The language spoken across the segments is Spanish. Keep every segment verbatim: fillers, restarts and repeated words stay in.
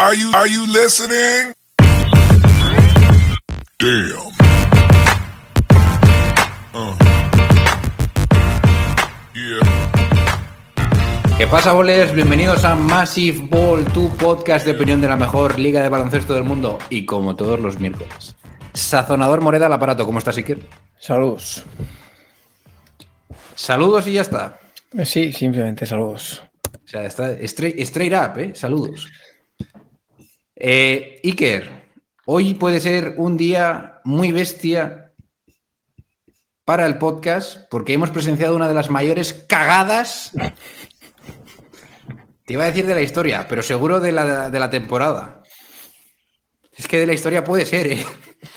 Are you, are you listening? Damn. Uh. Yeah. ¿Qué pasa, bolers? Bienvenidos a Massive Ball, tu podcast de opinión de la mejor liga de baloncesto del mundo. Y como todos los miércoles, Sazonador Moreda al aparato. ¿Cómo estás, Iker? Saludos. Saludos y ya está. Sí, simplemente saludos. O sea, está straight, straight up, ¿eh? Saludos. Eh, Iker, hoy puede ser un día muy bestia para el podcast porque hemos presenciado una de las mayores cagadas, te iba a decir de la historia, pero seguro de la, de la temporada. Es que de la historia puede ser, ¿eh?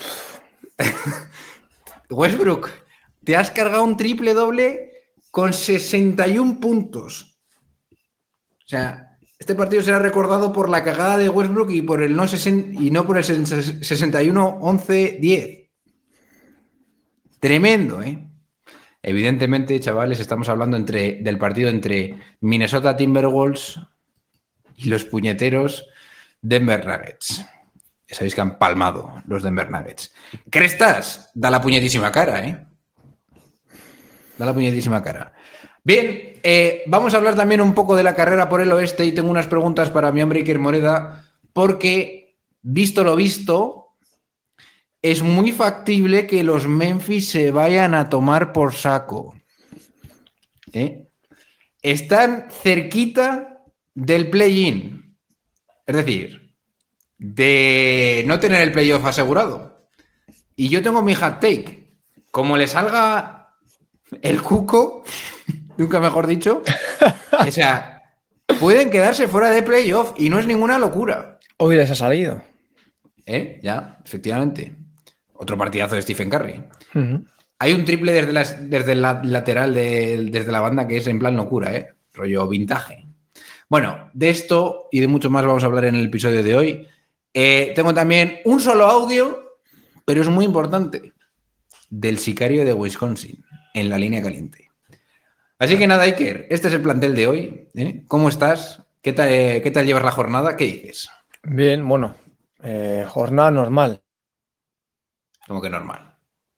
Westbrook, te has cargado un triple doble con sesenta y un puntos. O sea, este partido será recordado por la cagada de Westbrook y por el no sesen- y no por el sesenta y uno once diez. Tremendo, ¿eh? Evidentemente, chavales, estamos hablando entre, del partido entre Minnesota Timberwolves y los puñeteros Denver Nuggets. Ya sabéis que han palmado los Denver Nuggets. Crestas, da la puñetísima cara, ¿eh? Da la puñetísima cara. Bien, eh, vamos a hablar también un poco de la carrera por el oeste y tengo unas preguntas para mi hombre Iker Moreda porque, visto lo visto, es muy factible que los Memphis se vayan a tomar por saco. ¿Eh? Están cerquita del play-in, es decir, de no tener el playoff asegurado. Y yo tengo mi hot take. Como le salga el cuco... Nunca mejor dicho. O sea, pueden quedarse fuera de playoff y no es ninguna locura. Hoy les ha salido. ¿Eh? Ya, efectivamente. Otro partidazo de Stephen Curry. Uh-huh. Hay un triple desde, la, desde el lateral, de, desde la banda, que es en plan locura, ¿eh? Rollo vintage. Bueno, de esto y de mucho más vamos a hablar en el episodio de hoy. Eh, tengo también un solo audio, pero es muy importante, del sicario de Wisconsin, en la línea caliente. Así que nada, Iker, este es el plantel de hoy. ¿eh? ¿Cómo estás? ¿Qué tal, eh, ¿Qué tal llevas la jornada? ¿Qué dices? Bien, bueno, eh, jornada normal. Como que normal.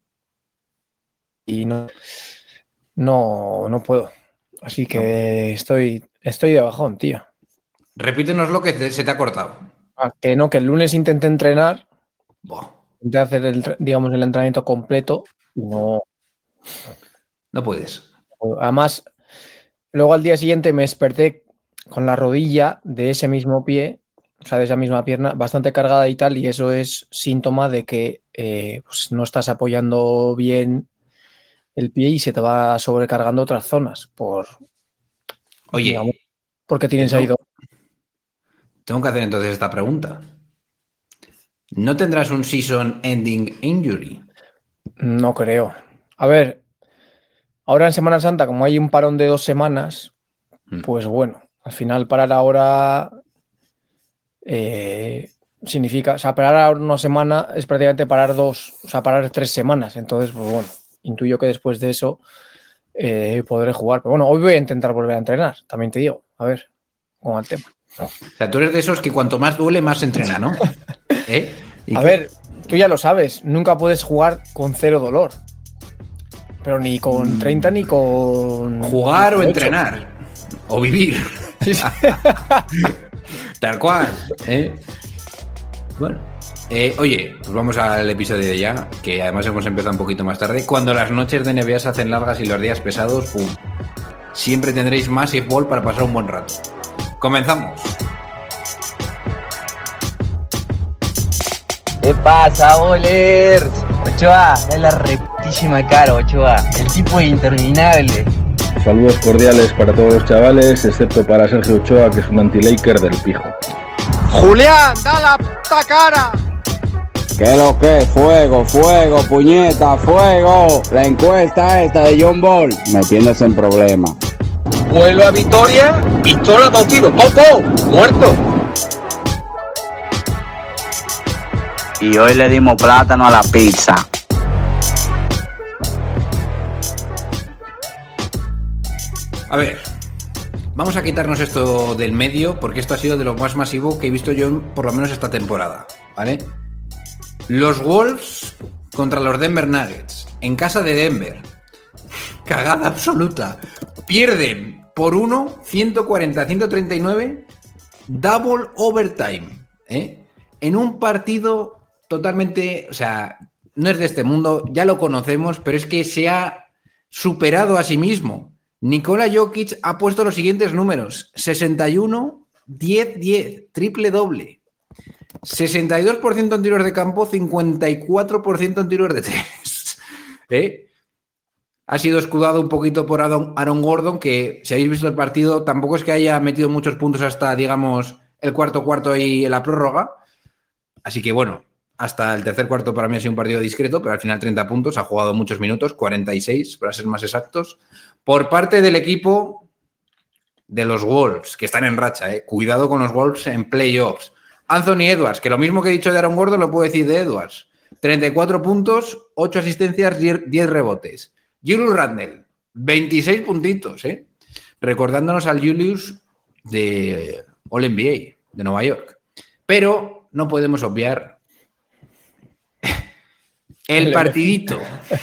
Y no, no, no puedo. Así que estoy, estoy de bajón, tío. Repítenos lo que te, se te ha cortado. Ah, que no, que el lunes intenté entrenar, Buah, intenté hacer el, digamos, el entrenamiento completo y no. no puedes. Además, luego al día siguiente me desperté con la rodilla de ese mismo pie, o sea, de esa misma pierna, bastante cargada y tal, y eso es síntoma de que eh, pues no estás apoyando bien el pie y se te va sobrecargando otras zonas por, Oye, digamos, porque tienes tengo, ahí dos. tengo que hacer entonces esta pregunta. ¿No tendrás un season ending injury? No creo. A ver, ahora en Semana Santa, como hay un parón de dos semanas, mm. pues bueno, al final parar ahora eh, significa, o sea, parar ahora una semana es prácticamente parar dos, o sea, parar tres semanas. Entonces, pues bueno, intuyo que después de eso eh, podré jugar. Pero bueno, hoy voy a intentar volver a entrenar, también te digo, a ver, con el tema. O sea, tú eres de esos que cuanto más duele, más se entrena, ¿no? ¿Eh? A ver, tú ya lo sabes, nunca puedes jugar con cero dolor. Pero ni con treinta ni con... Jugar o entrenar. O vivir. Sí, sí. Tal cual. ¿eh? Bueno. Eh, oye, pues vamos al episodio de ya, que además hemos empezado un poquito más tarde. Cuando las noches de N B A se hacen largas y los días pesados, ¡pum! Siempre tendréis Massive Ball para pasar un buen rato. Comenzamos. ¿Qué pasa, bolers? Ochoa, es la rectísima cara, Ochoa. El tipo es interminable. Saludos cordiales para todos los chavales, excepto para Sergio Ochoa, que es un anti-Laker del pijo. Julián, da la puta cara. ¿Qué lo que? Fuego, fuego, puñeta, fuego. La encuesta esta de John Ball, metiéndose en problemas. Vuelo a Vitoria, pistola dos tiros, ¡poco! ¡Muerto! Y hoy le dimos plátano a la pizza. A ver, vamos a quitarnos esto del medio porque esto ha sido de lo más masivo que he visto yo por lo menos esta temporada, ¿vale? Los Wolves contra los Denver Nuggets en casa de Denver. Cagada absoluta. Pierden por uno, ciento cuarenta a ciento treinta y nueve, double overtime, ¿eh? En un partido totalmente, o sea, no es de este mundo, ya lo conocemos, pero es que se ha superado a sí mismo. Nikola Jokic ha puesto los siguientes números: sesenta y uno, diez, diez, triple doble. sesenta y dos por ciento en tiros de campo, cincuenta y cuatro por ciento en tiros de tres. ¿Eh? Ha sido escudado un poquito por Aaron, Aaron Gordon, que si habéis visto el partido, tampoco es que haya metido muchos puntos hasta, digamos, el cuarto cuarto y la prórroga. Así que bueno, hasta el tercer cuarto para mí ha sido un partido discreto, pero al final treinta puntos, ha jugado muchos minutos, cuarenta y seis para ser más exactos. Por parte del equipo de los Wolves, que están en racha, ¿eh? Cuidado con los Wolves en playoffs. Anthony Edwards, que lo mismo que he dicho de Aaron Gordon lo puedo decir de Edwards. treinta y cuatro puntos, ocho asistencias, diez rebotes. Julius Randle, veintiséis puntitos, ¿eh? Recordándonos al Julius de All N B A, de Nueva York. Pero no podemos obviar el partidito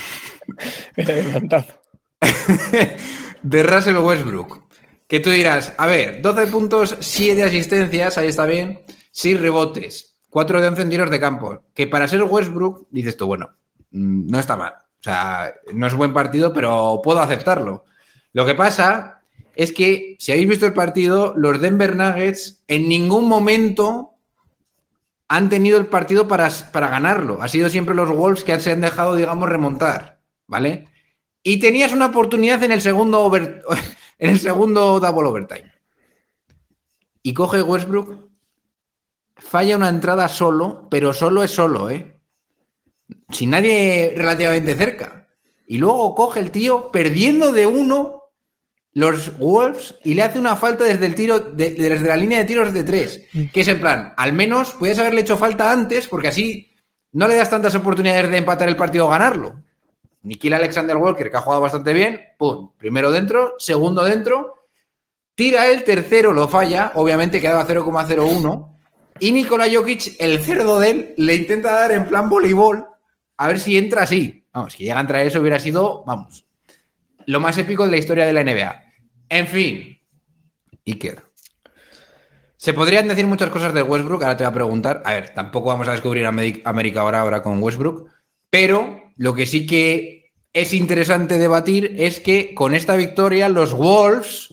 de Russell Westbrook. Que tú dirás, a ver, doce puntos, siete asistencias, ahí está bien, seis rebotes, cuatro de once en tiros de campo. Que para ser Westbrook, dices tú, bueno, no está mal. O sea, no es buen partido, pero puedo aceptarlo. Lo que pasa es que, si habéis visto el partido, los Denver Nuggets en ningún momento han tenido el partido para, para ganarlo. Ha sido siempre los Wolves que se han dejado, digamos, remontar, ¿vale? Y tenías una oportunidad en el segundo, over, en el segundo double overtime. Y coge Westbrook, falla una entrada solo, pero solo es solo, ¿eh? Sin nadie relativamente cerca. Y luego coge el tío perdiendo de uno los Wolves y le hace una falta desde el tiro de, desde la línea de tiros de tres, que es en plan, al menos puedes haberle hecho falta antes porque así no le das tantas oportunidades de empatar el partido o ganarlo. Nickeil Alexander Walker, que ha jugado bastante bien, pum, primero dentro, segundo dentro, tira el tercero, lo falla, obviamente quedaba cero coma cero uno, y Nikola Jokic, el cerdo de él, le intenta dar en plan voleibol a ver si entra así. Vamos, si llega a entrar eso hubiera sido, vamos, lo más épico de la historia de la N B A. En fin, Iker. Se podrían decir muchas cosas de Westbrook, ahora te voy a preguntar. A ver, tampoco vamos a descubrir América ahora, ahora con Westbrook, pero lo que sí que es interesante debatir es que con esta victoria los Wolves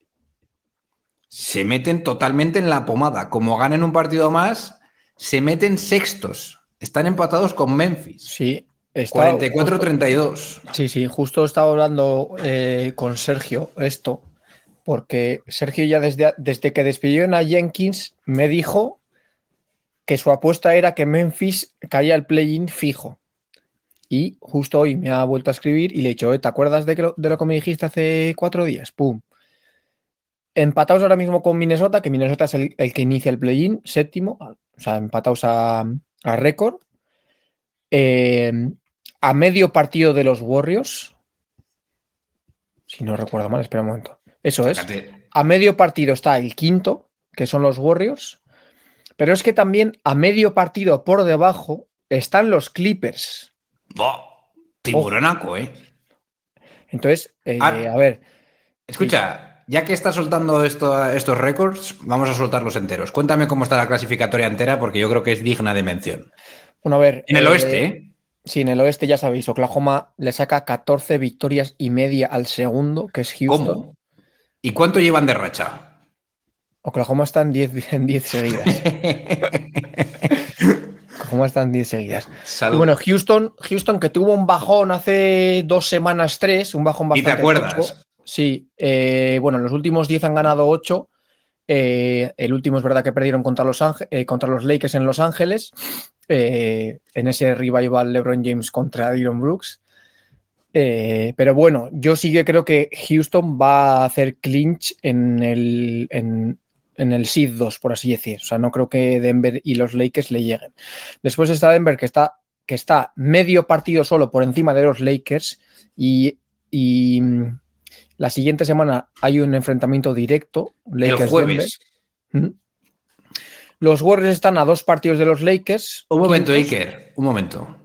se meten totalmente en la pomada. Como ganen un partido más, se meten sextos. Están empatados con Memphis. Sí. cuarenta y cuatro a treinta y dos. Sí, sí, justo estaba hablando eh, con Sergio esto, porque Sergio ya desde, desde que despidieron a Jenkins me dijo que su apuesta era que Memphis caía al play-in fijo. Y justo hoy me ha vuelto a escribir y le he dicho, ¿te acuerdas de, que lo, de lo que me dijiste hace cuatro días? ¡Pum! Empatados ahora mismo con Minnesota, que Minnesota es el, el que inicia el play-in, séptimo, o sea, empatados a, a récord. Eh, a medio partido de los Warriors, si no recuerdo mal, espera un momento. Eso es. Fíjate. A medio partido está el quinto, que son los Warriors, pero es que también a medio partido por debajo están los Clippers. ¡Boh! Tiburonaco, ¿eh? Entonces, eh, Ah, a ver. Escucha, ya que estás soltando esto, estos récords, vamos a soltarlos enteros. Cuéntame cómo está la clasificatoria entera, porque yo creo que es digna de mención. Bueno, a ver. En el eh, oeste, ¿eh? Sí, en el oeste ya sabéis, Oklahoma le saca catorce victorias y media al segundo, que es Houston. ¿Cómo? ¿Y cuánto llevan de racha? Oklahoma está en diez en diez seguidas. Oklahoma está en diez seguidas. Salud. Y bueno, Houston, Houston que tuvo un bajón hace dos semanas, tres, un bajón ¿Y bastante te acuerdas? tocho. Sí, eh, bueno, en los últimos diez han ganado ocho. Eh, el último es verdad que perdieron contra los, Ángel, eh, contra los Lakers en Los Ángeles, eh, en ese revival LeBron James contra Dillon Brooks. Eh, pero bueno, yo sí que creo que Houston va a hacer clinch en el, en, en el seed dos, por así decir. O sea, no creo que Denver y los Lakers le lleguen. Después está Denver, que está, que está medio partido solo por encima de los Lakers y, y, La siguiente semana hay un enfrentamiento directo. Lakers, el jueves. Denver. Los Warriors están a dos partidos de los Lakers. Un momento, quintos. Iker, un momento.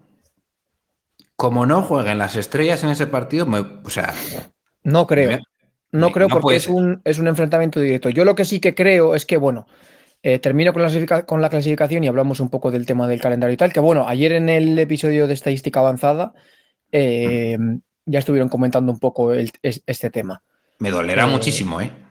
Como no jueguen las estrellas en ese partido, me, o sea... No creo. Me, no me, creo no porque es un, es un enfrentamiento directo. Yo lo que sí que creo es que, bueno, eh, termino con la, con la clasificación y hablamos un poco del tema del calendario y tal, que bueno, ayer en el episodio de Estadística Avanzada eh, ya estuvieron comentando un poco el, este tema. Me dolerá eh, muchísimo, ¿eh?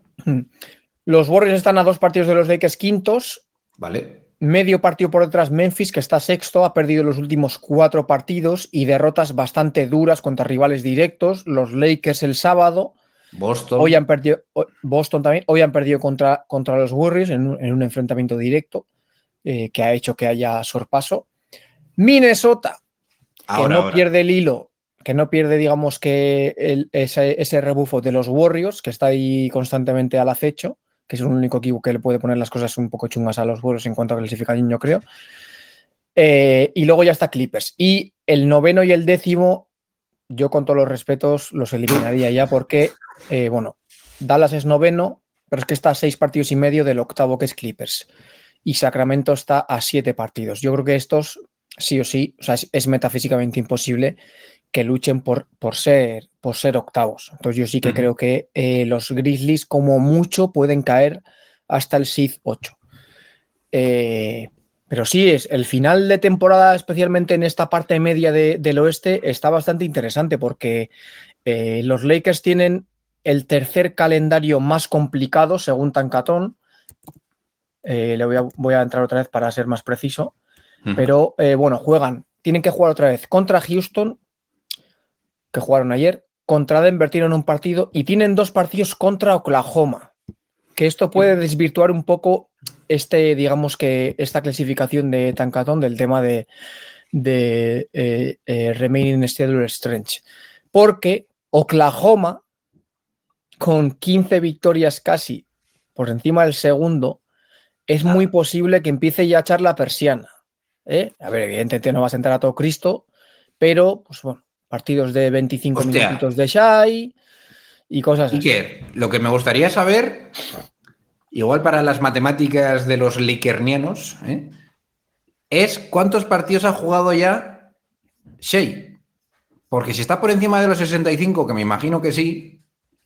Los Warriors están a dos partidos de los Lakers quintos. Vale. Medio partido por detrás Memphis, que está sexto, ha perdido los últimos cuatro partidos y derrotas bastante duras contra rivales directos. Los Lakers el sábado. Boston. Hoy han perdido, Boston también. Hoy han perdido contra, contra los Warriors en un, en un enfrentamiento directo eh, que ha hecho que haya sorpaso. Minnesota, Ahora, que no ahora. pierde el hilo, que no pierde, digamos, que el, ese, ese rebufo de los Warriors, que está ahí constantemente al acecho, que es el único equipo que le puede poner las cosas un poco chungas a los Warriors en cuanto a clasificación, yo creo. Eh, y luego ya está Clippers. Y el noveno y el décimo, yo con todos los respetos los eliminaría ya porque, eh, bueno, Dallas es noveno, pero es que está a seis partidos y medio del octavo, que es Clippers. Y Sacramento está a siete partidos. Yo creo que estos, sí o sí, o sea, es, es metafísicamente imposible que luchen por, por, ser, por ser octavos. Entonces yo sí que uh-huh. creo que eh, los Grizzlies como mucho pueden caer hasta el seed ocho. Eh, pero sí, es el final de temporada, especialmente en esta parte media de, del oeste, está bastante interesante porque eh, los Lakers tienen el tercer calendario más complicado según Tankathon. Eh, le voy a, voy a entrar otra vez para ser más preciso. Uh-huh. Pero eh, bueno, juegan, tienen que jugar otra vez contra Houston, que jugaron ayer, contra Denver tienen un partido y tienen dos partidos contra Oklahoma, que esto puede desvirtuar un poco este, digamos que esta clasificación de Tankathon del tema de, de eh, eh, Remaining Schedule Strength, porque Oklahoma con quince victorias casi por encima del segundo es muy posible que empiece ya a echar la persiana, ¿eh? A ver, evidentemente no va a sentar a todo Cristo, pero pues bueno, partidos de veinticinco Hostia. minutitos de Shai y cosas así. Iker, lo que me gustaría saber, igual para las matemáticas de los lakernianos, ¿eh? es cuántos partidos ha jugado ya Shai. Porque si está por encima de los sesenta y cinco, que me imagino que sí,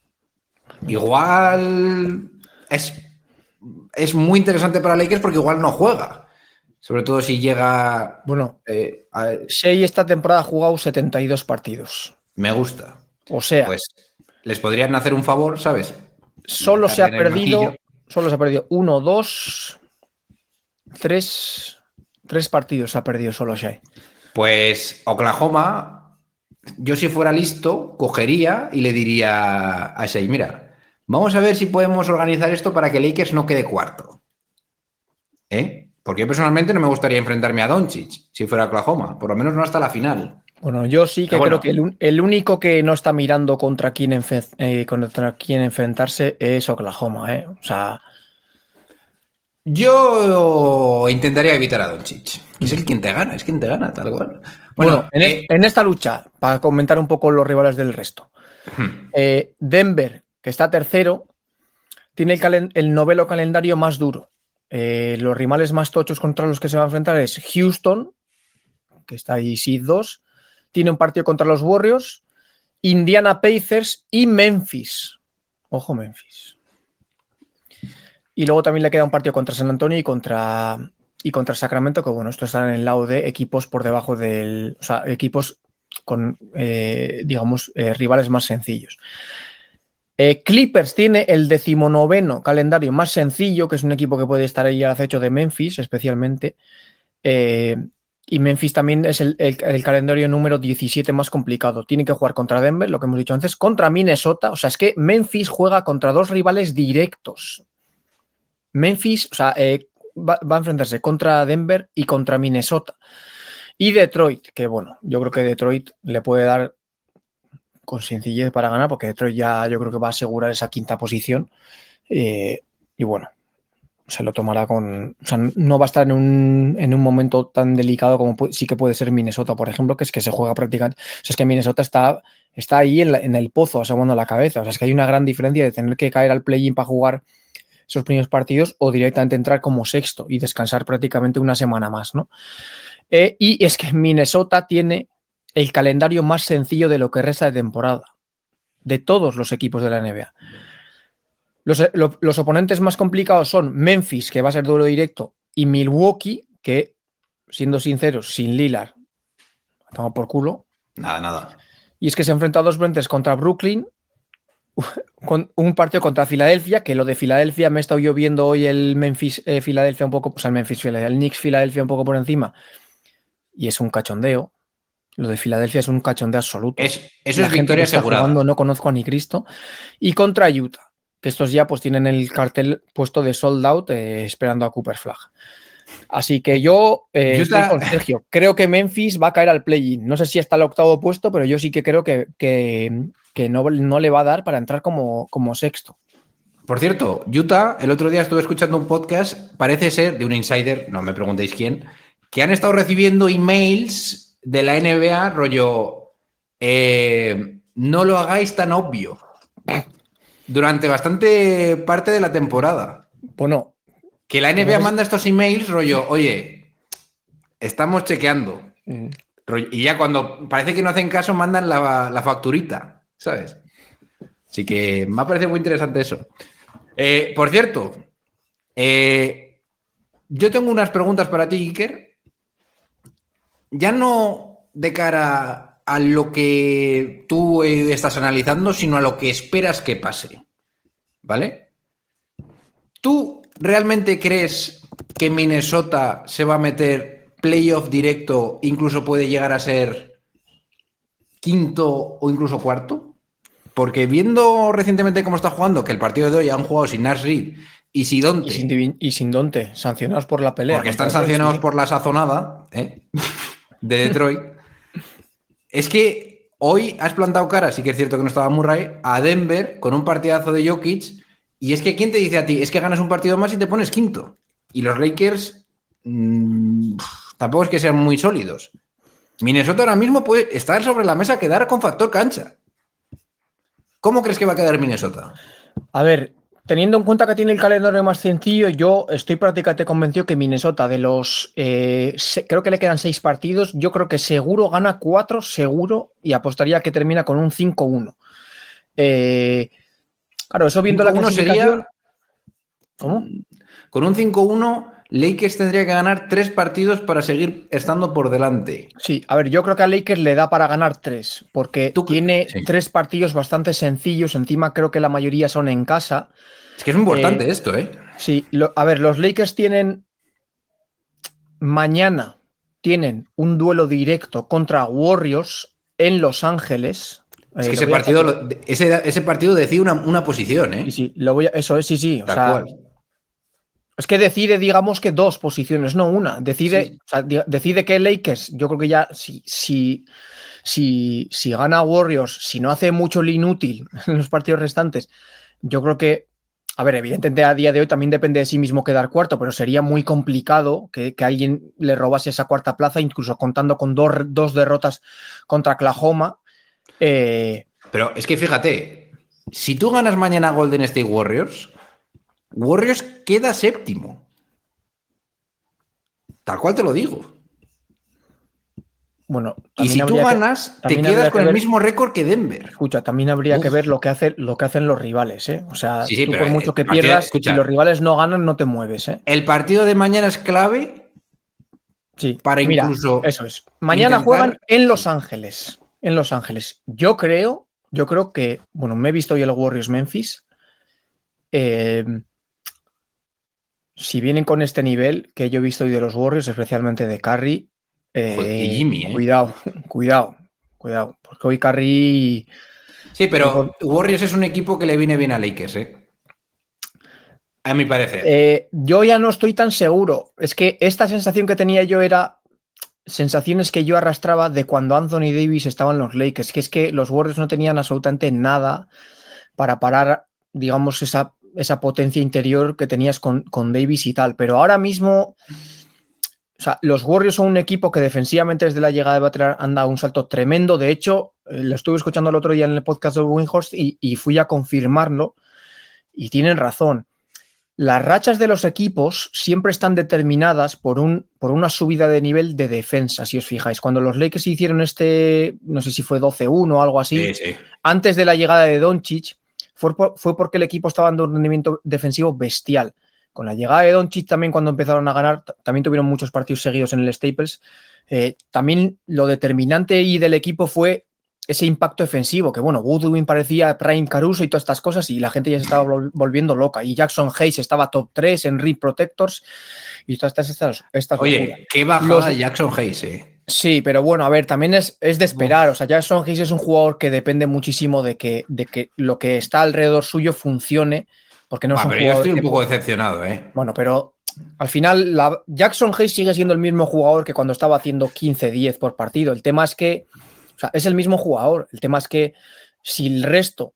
igual es, es muy interesante para Lakers porque igual no juega. Sobre todo si llega... Bueno, eh, a... Shai esta temporada ha jugado setenta y dos partidos. Me gusta. O sea... Pues les podrían hacer un favor, ¿sabes? Solo se ha perdido... Solo se ha perdido uno, dos, tres... Tres partidos ha perdido solo Shai. Pues Oklahoma, yo si fuera listo, cogería y le diría a Shai, mira, vamos a ver si podemos organizar esto para que Lakers no quede cuarto. ¿Eh? Porque yo personalmente no me gustaría enfrentarme a Doncic si fuera Oklahoma, por lo menos no hasta la final. Bueno, yo sí que bueno, creo que el, el único que no está mirando contra quién, enfe, eh, contra quién enfrentarse es Oklahoma, ¿eh? O sea... Yo intentaría evitar a Doncic. Es el quien te gana, es quien te gana, tal cual. Bueno, bueno en, eh, en esta lucha, para comentar un poco los rivales del resto. Hmm. Eh, Denver, que está tercero, tiene el, calen, el noveno calendario más duro. Eh, los rivales más tochos contra los que se va a enfrentar es Houston, que está ahí seed dos, tiene un partido contra los Warriors, Indiana Pacers y Memphis. Ojo, Memphis. Y luego también le queda un partido contra San Antonio y contra, y contra Sacramento, que bueno, esto está en el lado de equipos por debajo del... O sea, equipos con, eh, digamos, eh, rivales más sencillos. Eh, Clippers tiene el decimonoveno calendario más sencillo, que es un equipo que puede estar ahí al acecho de Memphis, especialmente. Eh, y Memphis también es el, el, el calendario número diecisiete más complicado. Tiene que jugar contra Denver, lo que hemos dicho antes, contra Minnesota. O sea, es que Memphis juega contra dos rivales directos. Memphis, o sea, eh, va, va a enfrentarse contra Denver y contra Minnesota. Y Detroit, que bueno, yo creo que Detroit le puede dar con sencillez para ganar, porque Detroit ya yo creo que va a asegurar esa quinta posición. Eh, y bueno, se lo tomará con... O sea, no va a estar en un, en un momento tan delicado como puede, sí que puede ser Minnesota, por ejemplo, que es que se juega prácticamente... O sea, es que Minnesota está está ahí en, la, en el pozo, asomando la cabeza. O sea, es que hay una gran diferencia de tener que caer al play-in para jugar esos primeros partidos o directamente entrar como sexto y descansar prácticamente una semana más, ¿no? Eh, y es que Minnesota tiene el calendario más sencillo de lo que resta de temporada, de todos los equipos de la N B A. Los, lo, los oponentes más complicados son Memphis, que va a ser duelo directo, y Milwaukee, que, siendo sinceros, sin Lillard, toma por culo. Nada, nada. Y es que se enfrenta a dos frentes contra Brooklyn, con un partido contra Filadelfia, que lo de Filadelfia me he estado yo viendo hoy el Memphis eh, Filadelfia un poco, pues el Memphis Filadelfia, el Knicks Filadelfia un poco por encima, y es un cachondeo. Lo de Filadelfia es un cachondeo absoluto. Es, eso La es gente victoria que está asegurada. jugando, no conozco a ni Cristo. Y contra Utah, que estos ya pues tienen el cartel puesto de sold out eh, esperando a Cooper Flag. Así que yo eh, Utah... estoy con Sergio. Creo que Memphis va a caer al play-in. No sé si hasta el octavo puesto, pero yo sí que creo que, que, que no, no le va a dar para entrar como, como sexto. Por cierto, Utah, el otro día estuve escuchando un podcast, parece ser de un insider, no me preguntéis quién, que han estado recibiendo emails de la N B A, rollo, eh, no lo hagáis tan obvio, durante bastante parte de la temporada. Bueno. Que la N B A manda estos emails, rollo, oye, estamos chequeando. Mm. Rollo, y ya cuando parece que no hacen caso, mandan la, la facturita, ¿sabes? Así que me ha parecido muy interesante eso. Eh, por cierto, eh, yo tengo unas preguntas para ti, Iker. Ya no de cara a lo que tú estás analizando, sino a lo que esperas que pase. ¿Vale? ¿Tú realmente crees que Minnesota se va a meter playoff directo, incluso puede llegar a ser quinto o incluso cuarto? Porque viendo recientemente cómo está jugando, que el partido de hoy han jugado sin Nash Reed y sin Donte. Y sin, y sin Donte, sancionados por la pelea. Porque están sancionados por la sazonada, ¿eh? De Detroit. Es que hoy has plantado cara, sí que es cierto que no estaba Murray, a Denver con un partidazo de Jokic. Y es que ¿quién te dice a ti? Es que ganas un partido más y te pones quinto. Y los Lakers mmm, tampoco es que sean muy sólidos. Minnesota ahora mismo puede estar sobre la mesa, quedar con factor cancha. ¿Cómo crees que va a quedar Minnesota? A ver, teniendo en cuenta que tiene el calendario más sencillo, yo estoy prácticamente convencido que Minnesota de los, eh, se, creo que le quedan seis partidos, yo creo que seguro gana cuatro, seguro, y apostaría que termina con un cinco uno. Eh, claro, eso viendo la clasificación... Sería... ¿Cómo? Con un cinco uno, Lakers tendría que ganar tres partidos para seguir estando por delante. Sí, a ver, yo creo que a Lakers le da para ganar tres, porque ¿Tú? tiene sí. tres partidos bastante sencillos, encima creo que la mayoría son en casa. Es que es muy importante eh, esto, ¿eh? Sí, lo, a ver, los Lakers tienen mañana, tienen un duelo directo contra Warriors en Los Ángeles. Es que eh, ese, partido, lo, ese, ese partido decide una, una posición, ¿eh? Sí, sí, lo voy a, eso es, sí, sí. O Tal sea, cual. Es que decide, digamos que dos posiciones, no una. Decide, sí. o sea, decide que Lakers, yo creo que ya si, si, si, si gana Warriors, si no hace mucho el inútil en los partidos restantes, yo creo que, a ver, evidentemente a día de hoy también depende de sí mismo quedar cuarto, pero sería muy complicado que, que alguien le robase esa cuarta plaza, incluso contando con dos, dos derrotas contra Oklahoma. Eh... Pero es que fíjate, si tú ganas mañana Golden State Warriors, Warriors queda séptimo. Tal cual te lo digo. Bueno, y si tú ganas, que, te quedas con que el ver, mismo récord que Denver. Escucha, también habría Uf. que ver lo que, hace, lo que hacen los rivales, ¿eh? O sea, sí, sí, tú pero por mucho que partido, pierdas, escucha, si los rivales no ganan, no te mueves, ¿eh? El partido de mañana es clave. Sí, para mira, incluso. Eso es. Mañana intentar... juegan en Los Ángeles. En Los Ángeles. Yo creo, yo creo que, bueno, me he visto hoy el Warriors Memphis. Eh, si vienen con este nivel que yo he visto hoy de los Warriors, especialmente de Curry, eh, y Jimmy, ¿eh? cuidado, cuidado, cuidado, porque hoy Curry... Sí, pero Warriors es un equipo que le viene bien a Lakers, ¿eh? A mi parecer. Eh, yo ya no estoy tan seguro. Es que esta sensación que tenía yo era sensaciones que yo arrastraba de cuando Anthony Davis estaba en los Lakers, que es que los Warriors no tenían absolutamente nada para parar, digamos, esa, esa potencia interior que tenías con, con Davis y tal. Pero ahora mismo, o sea, los Warriors son un equipo que defensivamente desde la llegada de Butler han dado un salto tremendo. De hecho, eh, lo estuve escuchando el otro día en el podcast de Windhorst y, y fui a confirmarlo y tienen razón. Las rachas de los equipos siempre están determinadas por, un, por una subida de nivel de defensa, si os fijáis. Cuando los Lakers hicieron este, no sé si fue doce uno o algo así, Sí, sí. antes de la llegada de Doncic, fue, por, fue porque el equipo estaba dando un rendimiento defensivo bestial. Con la llegada de Doncic también, cuando empezaron a ganar, también tuvieron muchos partidos seguidos en el Staples. Eh, también lo determinante y del equipo fue ese impacto defensivo, que bueno, Goodwin parecía Prime Caruso y todas estas cosas y la gente ya se estaba volviendo loca. Y Jackson Hayes estaba top tres en Rim Protectors y todas estas... estas, estas Oye, locuras. qué bajada Los... de Jackson Hayes, eh. Sí, pero bueno, a ver, también es, es de esperar. O sea, Jackson Hayes es un jugador que depende muchísimo de que, de que lo que está alrededor suyo funcione, porque no Ah, es un pero yo jugador estoy un que- poco decepcionado, eh. Bueno, pero al final la... Jackson Hayes sigue siendo el mismo jugador que cuando estaba haciendo quince diez por partido. El tema es que, o sea, es el mismo jugador. El tema es que si el resto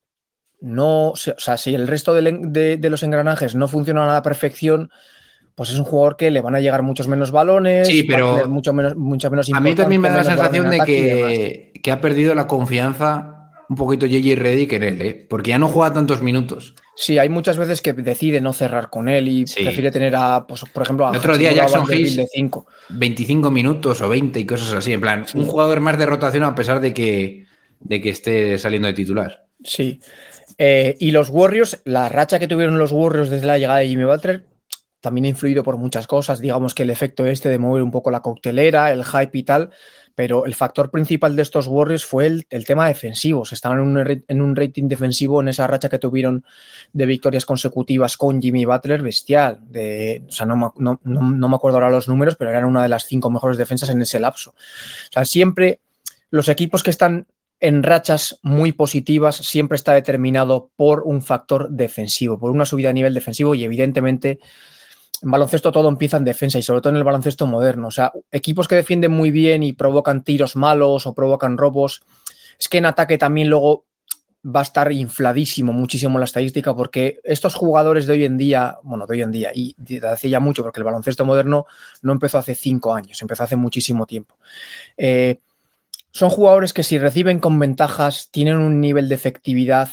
no, o sea, si el resto de, de, de los engranajes no funcionan a la perfección, pues es un jugador que le van a llegar muchos menos balones, Sí, pero va a tener mucho menos, mucha menos a mí también me da la menos balón en sensación de ataque y demás. que, que ha perdido la confianza un poquito J J Redick en él, ¿eh? Porque ya no juega tantos minutos. Sí, hay muchas veces que decide no cerrar con él y Sí. prefiere tener a, pues, por ejemplo, a El otro día Hachimura Jackson Vanderbilt Hayes de cinco. veinticinco minutos o veinte y cosas así. En plan, Sí. un jugador más de rotación a pesar de que, de que esté saliendo de titular. Sí. Eh, y los Warriors, la racha que tuvieron los Warriors desde la llegada de Jimmy Butler también ha influido por muchas cosas. Digamos que el efecto este de mover un poco la coctelera, el hype y tal, pero el factor principal de estos Warriors fue el, el tema defensivo. Se estaban en un, en un rating defensivo en esa racha que tuvieron de victorias consecutivas con Jimmy Butler bestial. De, o sea, no, no, no, no me acuerdo ahora los números, pero eran una de las cinco mejores defensas en ese lapso. O sea, siempre los equipos que están en rachas muy positivas siempre está determinado por un factor defensivo, por una subida a nivel defensivo y evidentemente en baloncesto todo empieza en defensa y sobre todo en el baloncesto moderno. O sea, equipos que defienden muy bien y provocan tiros malos o provocan robos, es que en ataque también luego va a estar infladísimo muchísimo la estadística porque estos jugadores de hoy en día, bueno, de hoy en día y de hace ya mucho porque el baloncesto moderno no empezó hace cinco años, empezó hace muchísimo tiempo. Eh, son jugadores que si reciben con ventajas tienen un nivel de efectividad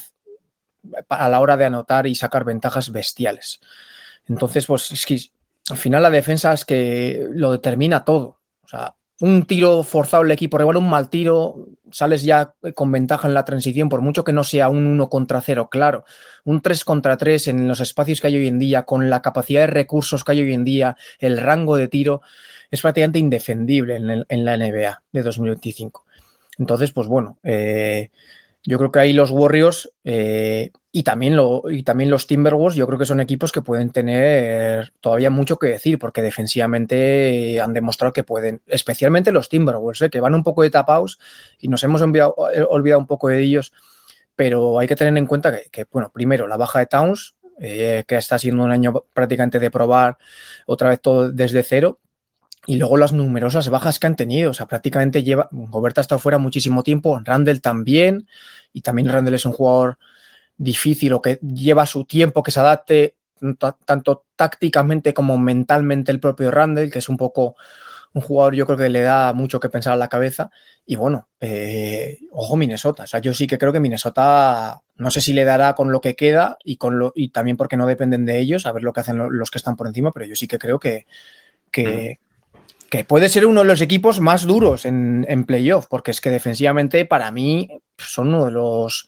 a la hora de anotar y sacar ventajas bestiales. Entonces, pues es que al final la defensa es que lo determina todo. O sea, un tiro forzado el equipo, igual un mal tiro, sales ya con ventaja en la transición, por mucho que no sea un uno contra cero, claro. Un tres contra tres en los espacios que hay hoy en día, con la capacidad de recursos que hay hoy en día, el rango de tiro, es prácticamente indefendible en, el, en la N B A de dos mil veinticinco. Entonces, pues bueno, eh, yo creo que ahí los Warriors eh, y, también lo, y también los Timberwolves, yo creo que son equipos que pueden tener todavía mucho que decir, porque defensivamente han demostrado que pueden, especialmente los Timberwolves, ¿eh? Que van un poco de tapados y nos hemos enviado, olvidado un poco de ellos, pero hay que tener en cuenta que, que bueno, primero, la baja de Towns, eh, que está siendo un año prácticamente de probar otra vez todo desde cero. Y luego las numerosas bajas que han tenido. O sea, prácticamente lleva. Gobert ha estado fuera muchísimo tiempo. Randle también. Y también Randle es un jugador difícil o que lleva su tiempo, que se adapte t- tanto tácticamente como mentalmente el propio Randle, que es un poco un jugador, yo creo que le da mucho que pensar a la cabeza. Y bueno, eh, ojo Minnesota. O sea, yo sí que creo que Minnesota, no sé si le dará con lo que queda y, con lo, y también porque no dependen de ellos, a ver lo que hacen los que están por encima, pero yo sí que creo que. que mm. que puede ser uno de los equipos más duros en, en playoff, porque es que defensivamente para mí son uno de los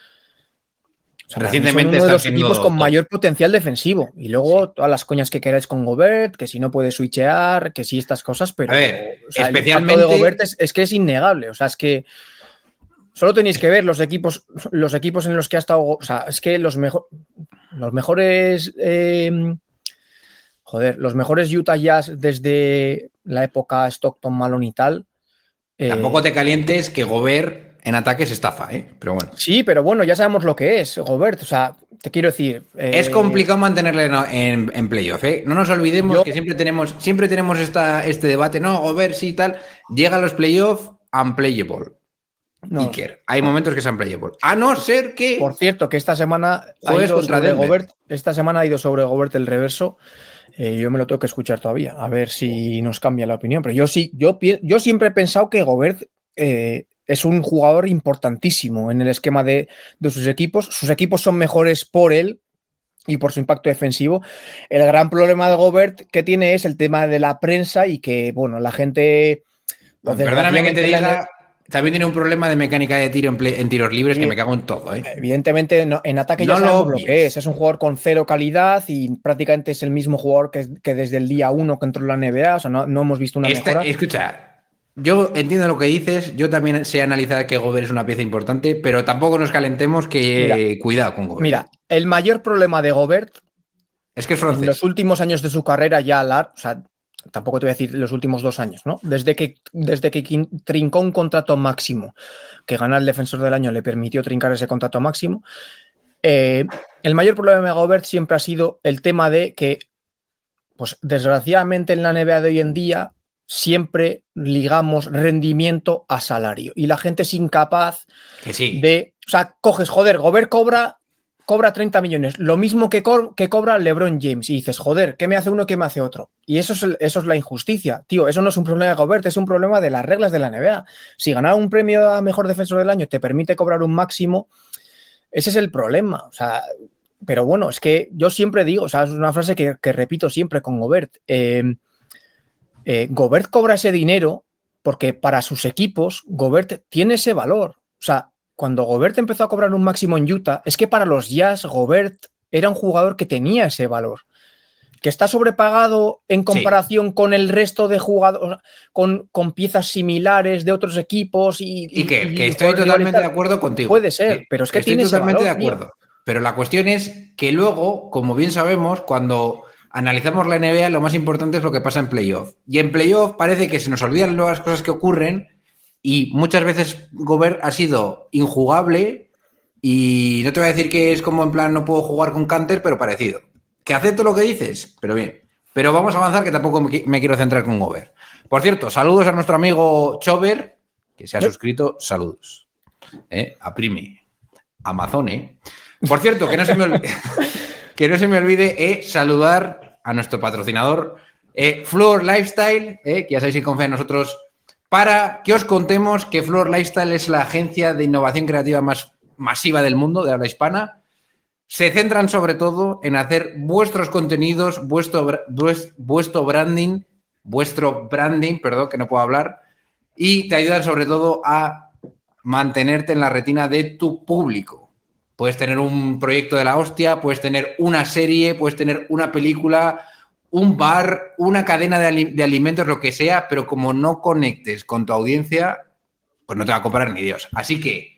o sea, recientemente son uno de los equipos con top. mayor potencial defensivo. Y luego todas las coñas que queráis con Gobert, que si no puede switchear, que si estas cosas, pero a ver, o sea, especialmente el de Gobert es, es que es innegable. O sea, es que solo tenéis que ver los equipos, los equipos en los que ha estado. O sea, es que los, mejor, los mejores. Eh, Joder, los mejores Utah Jazz desde la época Stockton, Malone y tal. Eh, Tampoco te calientes que Gobert en ataque se estafa, ¿eh? Pero bueno. Sí, pero bueno, ya sabemos lo que es Gobert. O sea, te quiero decir. Eh, es complicado mantenerle en, en, en playoff, ¿eh? No nos olvidemos yo, que siempre tenemos, siempre tenemos esta, este debate, no, Gobert sí y tal. Llega a los playoffs unplayable. No, Iker. Hay momentos que son playable. A no ser que. Por cierto, que esta semana ha ido sobre Gobert. Esta semana ha ido sobre Gobert el reverso. Eh, yo me lo tengo que escuchar todavía, a ver si nos cambia la opinión. Pero yo sí, yo, yo siempre he pensado que Gobert eh, es un jugador importantísimo en el esquema de, de sus equipos. Sus equipos son mejores por él y por su impacto defensivo. El gran problema de Gobert que tiene es el tema de la prensa y que, bueno, la gente... Pues perdóname que te diga, también tiene un problema de mecánica de tiro en, play, en tiros libres que me cago en todo, ¿eh? Evidentemente, no, en ataque no ya sabemos lo lo que es. Es un jugador con cero calidad y prácticamente es el mismo jugador que, que desde el día uno que entró en la N B A. O sea, no, no hemos visto una Esta, mejora. Escucha, yo entiendo lo que dices. Yo también sé analizar que Gobert es una pieza importante, pero tampoco nos calentemos que Mira, cuidado con Gobert. Mira, el mayor problema de Gobert es que es francés. En los últimos años de su carrera ya, la, o sea, tampoco te voy a decir los últimos dos años, ¿no? Desde que, desde que trincó un contrato máximo, que ganar el defensor del año le permitió trincar ese contrato máximo, eh, el mayor problema de Gobert siempre ha sido el tema de que, pues desgraciadamente en la N B A de hoy en día, siempre ligamos rendimiento a salario y la gente es incapaz que sí. de, o sea, coges, joder, Gobert cobra cobra treinta millones, lo mismo que, co que cobra LeBron James, y dices, joder, ¿qué me hace uno, qué me hace otro? Y eso es, eso es la injusticia, tío, eso no es un problema de Gobert, es un problema de las reglas de la N B A. Si ganar un premio a mejor defensor del año te permite cobrar un máximo, ese es el problema, o sea, pero bueno, es que yo siempre digo, o sea, es una frase que, que repito siempre con Gobert, eh, eh, Gobert cobra ese dinero porque para sus equipos Gobert tiene ese valor, o sea, cuando Gobert empezó a cobrar un máximo en Utah, es que para los Jazz Gobert era un jugador que tenía ese valor. Que está sobrepagado en comparación sí. con el resto de jugadores, con, con piezas similares de otros equipos. Y, y que, y, que y estoy totalmente de acuerdo contigo. Puede ser, que, pero es que estoy tiene totalmente ese valor, de acuerdo. Tío. Pero la cuestión es que luego, como bien sabemos, cuando analizamos la N B A, lo más importante es lo que pasa en playoff. Y en playoff parece que se nos olvidan las cosas que ocurren. Y muchas veces Gobert ha sido injugable y no te voy a decir que es como en plan no puedo jugar con Canter, pero parecido. Que acepto lo que dices, pero bien. Pero vamos a avanzar que tampoco me quiero centrar con Gobert. Por cierto, saludos a nuestro amigo Chover, que se ha suscrito. Saludos. ¿Eh? A Primi. Amazone. Por cierto, que no se me olvide, que no se me olvide eh, saludar a nuestro patrocinador eh, Floor Lifestyle, eh, que ya sabéis que confía en nosotros, para que os contemos que Floor Lifestyle es la agencia de innovación creativa más masiva del mundo, de habla hispana. Se centran sobre todo en hacer vuestros contenidos, vuestro, vuestro branding, vuestro branding, perdón, que no puedo hablar, y te ayudan sobre todo a mantenerte en la retina de tu público. Puedes tener un proyecto de la hostia, puedes tener una serie, puedes tener una película, un bar, una cadena de, ali de alimentos, lo que sea, pero como no conectes con tu audiencia, pues no te va a comprar ni Dios. Así que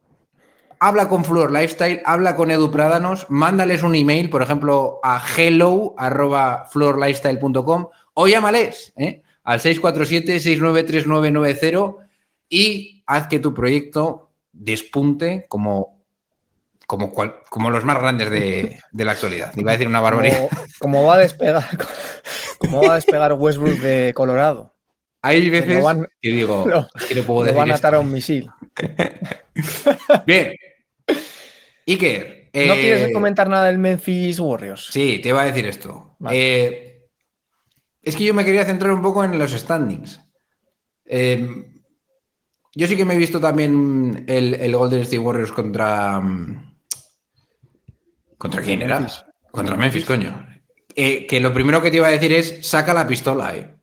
habla con Floor Lifestyle, habla con Edu Prádanos, mándales un email, por ejemplo, a hello arroba floor lifestyle punto com o llámales ¿eh? al seis cuatro siete, seis nueve tres nueve nueve cero y haz que tu proyecto despunte como... Como, cual, como los más grandes de, de la actualidad. Iba a decir una barbaridad. Como, como va a despegar, como va a despegar Westbrook de Colorado. Hay veces que, van, que digo, lo, que no puedo lo decir van a atar esto. a un misil. Bien. Iker. ¿No eh, quieres comentar nada del Memphis Warriors? Sí, te iba a decir esto. Vale. Eh, es que yo me quería centrar un poco en los standings. Eh, yo sí que me he visto también el, el Golden State Warriors contra... ¿Contra quién era? Memphis. Contra Memphis, coño. Eh, que lo primero que te iba a decir es, saca la pistola, eh.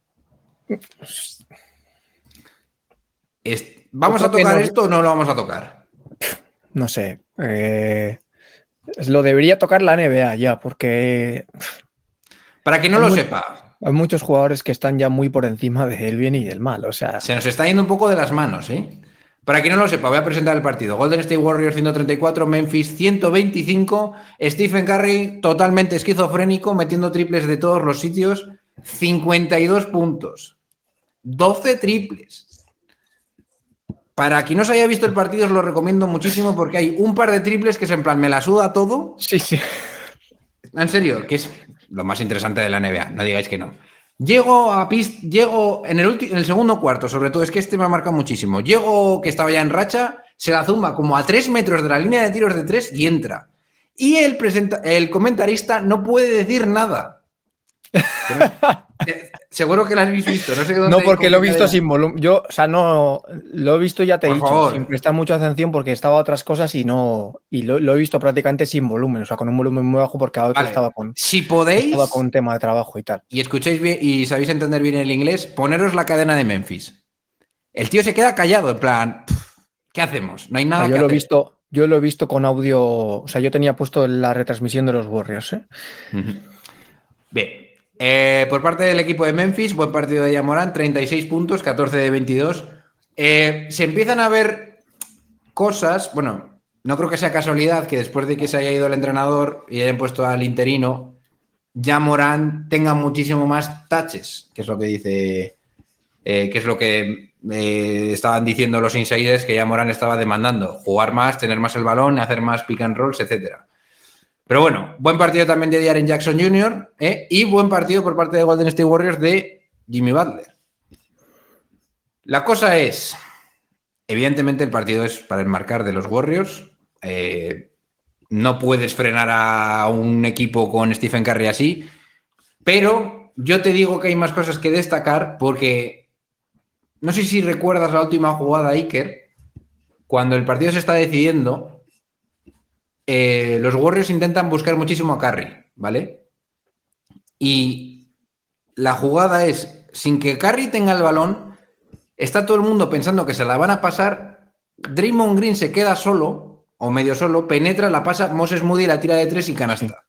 Es, ¿Vamos a tocar no... esto o no lo vamos a tocar? No sé. Eh, lo debería tocar la N B A ya, porque... Para que no hay lo muy, sepa. Hay muchos jugadores que están ya muy por encima del bien y del mal, o sea... Se nos está yendo un poco de las manos, ¿eh? Para quien no lo sepa, voy a presentar el partido. Golden State Warriors ciento treinta y cuatro, Memphis ciento veinticinco. Stephen Curry totalmente esquizofrénico, metiendo triples de todos los sitios. cincuenta y dos puntos. doce triples. Para quien no se haya visto el partido, os lo recomiendo muchísimo porque hay un par de triples que es en plan, me la suda todo. Sí, sí. En serio, que es lo más interesante de la N B A, no digáis que no. Llego a pist, llego en el, en el segundo cuarto, sobre todo, es que este me marca muchísimo. Llego, que estaba ya en racha, se la zumba como a tres metros de la línea de tiros de tres y entra. Y el, presenta, el comentarista no puede decir nada. seguro que la habéis visto. No sé dónde No, hay porque lo he visto combinadera. sin volumen. Yo, o sea, no lo he visto, ya te he Por dicho, favor. sin prestar mucha atención porque estaba a otras cosas y no. Y lo, lo he visto prácticamente sin volumen, o sea, con un volumen muy bajo porque a otro Vale. estaba con, Si podéis estaba con un tema de trabajo y tal. y escucháis bien y sabéis entender bien el inglés, poneros la cadena de Memphis. El tío se queda callado, en plan, ¿qué hacemos? No hay O nada sea, yo que lo he hacer. visto, yo lo he visto con audio. O sea, yo tenía puesto la retransmisión de los Warriors, ¿eh? Ujú. Bien. Eh, por parte del equipo de Memphis, buen partido de Ja Morant, treinta y seis puntos, catorce de veintidós. Eh, se empiezan a ver cosas, bueno, no creo que sea casualidad que después de que se haya ido el entrenador y hayan puesto al interino, Ja Morant tenga muchísimo más touches, que es lo que dice, eh, que es lo que eh, estaban diciendo los insiders que Ja Morant estaba demandando, jugar más, tener más el balón, hacer más pick and rolls, etcétera. Pero bueno, buen partido también de Jaren Jackson junior ¿eh? Y buen partido por parte de Golden State Warriors de Jimmy Butler. La cosa es, evidentemente el partido es para enmarcar de los Warriors. Eh, no puedes frenar a un equipo con Stephen Curry así, pero yo te digo que hay más cosas que destacar porque no sé si recuerdas la última jugada, Iker, cuando el partido se está decidiendo. Eh, los Warriors intentan buscar muchísimo a Curry, ¿vale? Y la jugada es, sin que Curry tenga el balón, está todo el mundo pensando que se la van a pasar, Draymond Green se queda solo, o medio solo, penetra, la pasa, Moses Moody la tira de tres y canasta.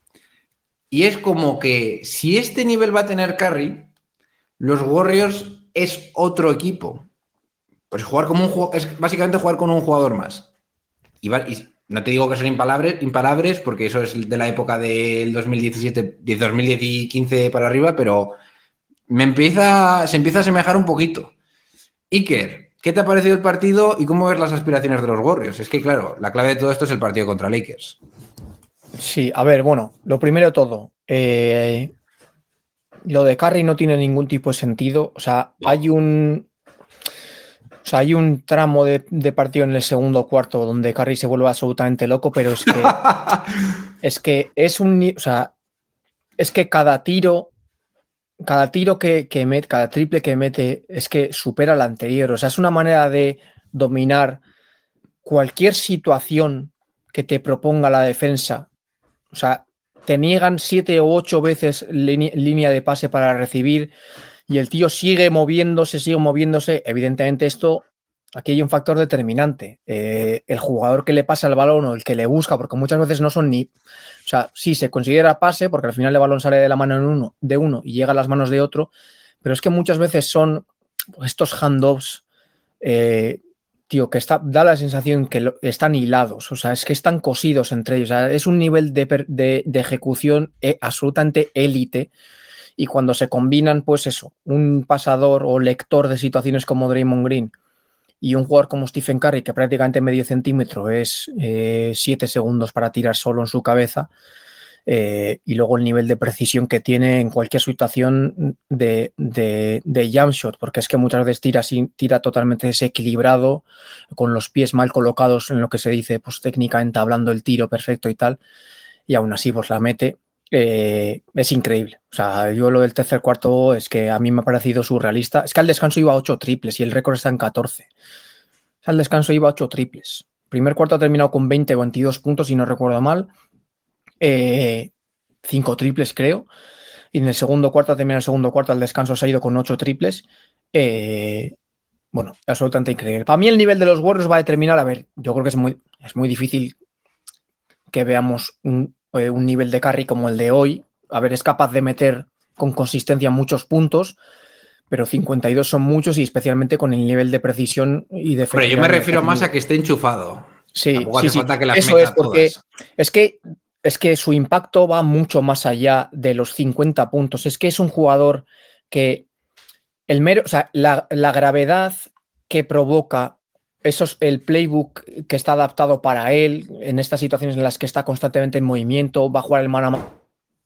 Y es como que si este nivel va a tener Curry, los Warriors es otro equipo. Pues jugar como un jugador, es básicamente jugar con un jugador más. Y, va, y no te digo que son impalables, impalables, porque eso es de la época del dos mil diecisiete, dos mil quince para arriba, pero me empieza, se empieza a asemejar un poquito. Iker, ¿qué te ha parecido el partido y cómo ves las aspiraciones de los Warriors? Es que, claro, la clave de todo esto es el partido contra Lakers. Sí, a ver, bueno, lo primero de todo, eh, lo de Curry no tiene ningún tipo de sentido. O sea, hay un. O sea, hay un tramo de, de partido en el segundo cuarto donde Curry se vuelve absolutamente loco, pero es que es que es un, o sea, es que cada tiro, cada tiro que, que mete, cada triple que mete, es que supera al anterior. O sea, es una manera de dominar cualquier situación que te proponga la defensa. O sea, te niegan siete o ocho veces línea de pase para recibir. Y el tío sigue moviéndose, sigue moviéndose. Evidentemente esto, aquí hay un factor determinante. Eh, el jugador que le pasa el balón o el que le busca, porque muchas veces no son ni... O sea, sí se considera pase, porque al final el balón sale de la mano de uno, de uno y llega a las manos de otro, pero es que muchas veces son estos handoffs, eh, tío, que está, da la sensación que lo, están hilados. O sea, es que están cosidos entre ellos. O sea, es un nivel de, de, de ejecución eh, absolutamente élite. Y cuando se combinan, pues eso, un pasador o lector de situaciones como Draymond Green y un jugador como Stephen Curry, que prácticamente medio centímetro es eh, siete segundos para tirar solo en su cabeza, eh, y luego el nivel de precisión que tiene en cualquier situación de, de, de jump shot, porque es que muchas veces tira, tira totalmente desequilibrado, con los pies mal colocados en lo que se dice, pues técnicamente hablando el tiro perfecto y tal, y aún así pues la mete. Eh, es increíble. O sea, yo lo del tercer cuarto es que a mí me ha parecido surrealista. Es que al descanso iba a ocho triples y el récord está en catorce. O sea, al descanso iba a ocho triples. Primer cuarto ha terminado con veinte o veintidós puntos, si no recuerdo mal. Eh, cinco triples, creo. Y en el segundo cuarto ha terminado el segundo cuarto, al descanso se ha ido con ocho triples. Eh, bueno, absolutamente increíble. Para mí el nivel de los Warriors va a determinar, a ver, yo creo que es muy, es muy difícil que veamos un un nivel de Curry como el de hoy. A ver, es capaz de meter con consistencia muchos puntos, pero cincuenta y dos son muchos y especialmente con el nivel de precisión y de... Pero yo me refiero más a que esté enchufado. Sí, Tampoco sí, hace sí. falta que las Eso meta es porque todas. es que, es que su impacto va mucho más allá de los cincuenta puntos. Es que es un jugador que el mero, o sea, la, la gravedad que provoca eso es el playbook que está adaptado para él en estas situaciones en las que está constantemente en movimiento, va a jugar el mano a mano.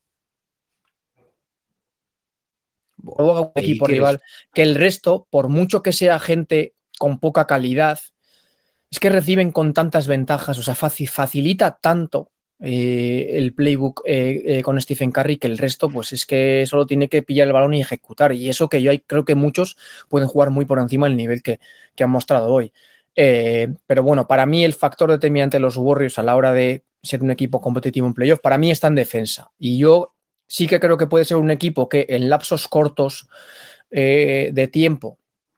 Provoca un equipo rival que el resto, por mucho que sea gente con poca calidad, es que reciben con tantas ventajas, o sea, facilita tanto eh, el playbook eh, eh, con Stephen Curry, que el resto, pues es que solo tiene que pillar el balón y ejecutar. Y eso que yo hay, creo que muchos pueden jugar muy por encima del nivel que, que han mostrado hoy. Eh, pero bueno, para mí el factor determinante de los Warriors a la hora de ser un equipo competitivo en playoff, para mí está en defensa. Y yo sí que creo que puede ser un equipo que en lapsos cortos eh, de tiempo,